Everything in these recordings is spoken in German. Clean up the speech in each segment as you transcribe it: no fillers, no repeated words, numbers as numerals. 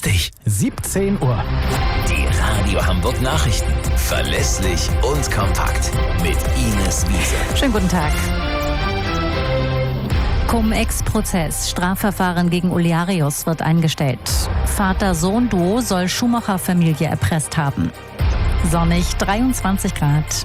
wichtig. 17 Uhr. Die Radio Hamburg Nachrichten. Verlässlich und kompakt. Mit Ines Wiese. Schönen guten Tag. Cum-Ex-Prozess. Strafverfahren gegen Olearius wird eingestellt. Vater-Sohn-Duo soll Schumacher-Familie erpresst haben. Sonnig, 23 Grad.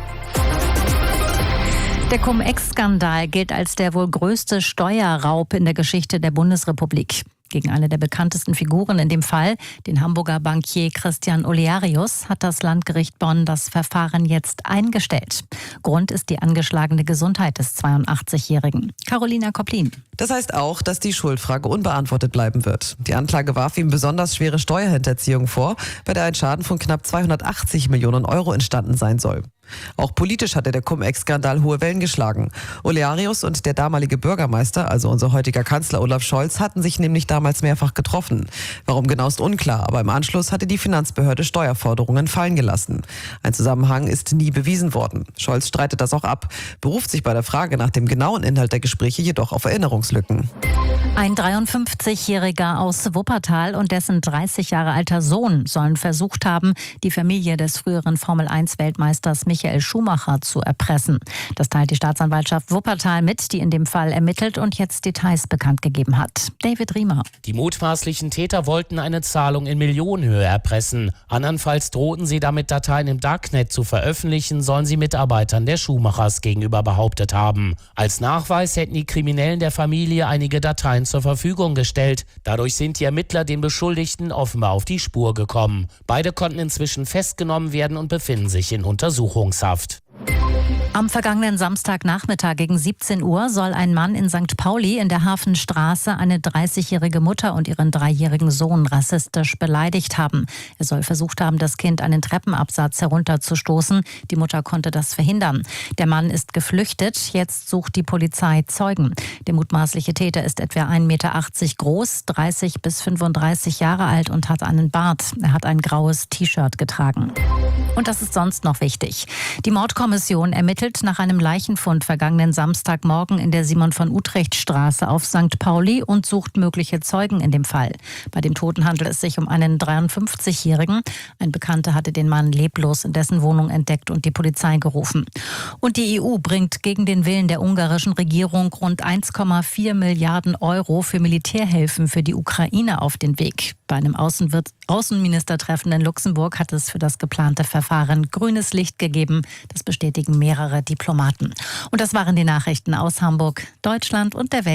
Der Cum-Ex-Skandal gilt als der wohl größte Steuerraub in der Geschichte der Bundesrepublik. Gegen eine der bekanntesten Figuren in dem Fall, den Hamburger Bankier Christian Olearius, hat das Landgericht Bonn das Verfahren jetzt eingestellt. Grund ist die angeschlagene Gesundheit des 82-Jährigen. Carolina Kopplin. Das heißt auch, dass die Schuldfrage unbeantwortet bleiben wird. Die Anklage warf ihm besonders schwere Steuerhinterziehung vor, bei der ein Schaden von knapp 280 Millionen Euro entstanden sein soll. Auch politisch hatte der Cum-Ex-Skandal hohe Wellen geschlagen. Olearius und der damalige Bürgermeister, also unser heutiger Kanzler Olaf Scholz, hatten sich nämlich damals mehrfach getroffen. Warum genau ist unklar, aber im Anschluss hatte die Finanzbehörde Steuerforderungen fallen gelassen. Ein Zusammenhang ist nie bewiesen worden. Scholz streitet das auch ab, beruft sich bei der Frage nach dem genauen Inhalt der Gespräche jedoch auf Erinnerungslücken. Ein 53-Jähriger aus Wuppertal und dessen 30 Jahre alter Sohn sollen versucht haben, die Familie des früheren Formel-1-Weltmeisters Michael Schumacher zu erpressen. Das teilt die Staatsanwaltschaft Wuppertal mit, die in dem Fall ermittelt und jetzt Details bekannt gegeben hat. David Riemer. Die mutmaßlichen Täter wollten eine Zahlung in Millionenhöhe erpressen. Andernfalls drohten sie damit, Dateien im Darknet zu veröffentlichen, sollen sie Mitarbeitern der Schumachers gegenüber behauptet haben. Als Nachweis hätten die Kriminellen der Familie einige Dateien zur Verfügung gestellt. Dadurch sind die Ermittler den Beschuldigten offenbar auf die Spur gekommen. Beide konnten inzwischen festgenommen werden und befinden sich in Untersuchungshaft. Am vergangenen Samstagnachmittag gegen 17 Uhr soll ein Mann in St. Pauli in der Hafenstraße eine 30-jährige Mutter und ihren 3-jährigen Sohn rassistisch beleidigt haben. Er soll versucht haben, das Kind einen Treppenabsatz herunterzustoßen. Die Mutter konnte das verhindern. Der Mann ist geflüchtet. Jetzt sucht die Polizei Zeugen. Der mutmaßliche Täter ist etwa 1,80 Meter groß, 30 bis 35 Jahre alt und hat einen Bart. Er hat ein graues T-Shirt getragen. Und das ist sonst noch wichtig. Die Mordkommission ermittelt nach einem Leichenfund vergangenen Samstagmorgen in der Simon-von-Utrecht-Straße auf St. Pauli und sucht mögliche Zeugen in dem Fall. Bei dem Toten handelt es sich um einen 53-Jährigen. Ein Bekannter hatte den Mann leblos in dessen Wohnung entdeckt und die Polizei gerufen. Und die EU bringt gegen den Willen der ungarischen Regierung rund 1,4 Milliarden Euro für Militärhilfen für die Ukraine auf den Weg. Bei einem Außenministertreffen in Luxemburg hat es für das geplante Verfahren grünes Licht gegeben. Das bestätigen mehrere Diplomaten. Und das waren die Nachrichten aus Hamburg, Deutschland und der Welt.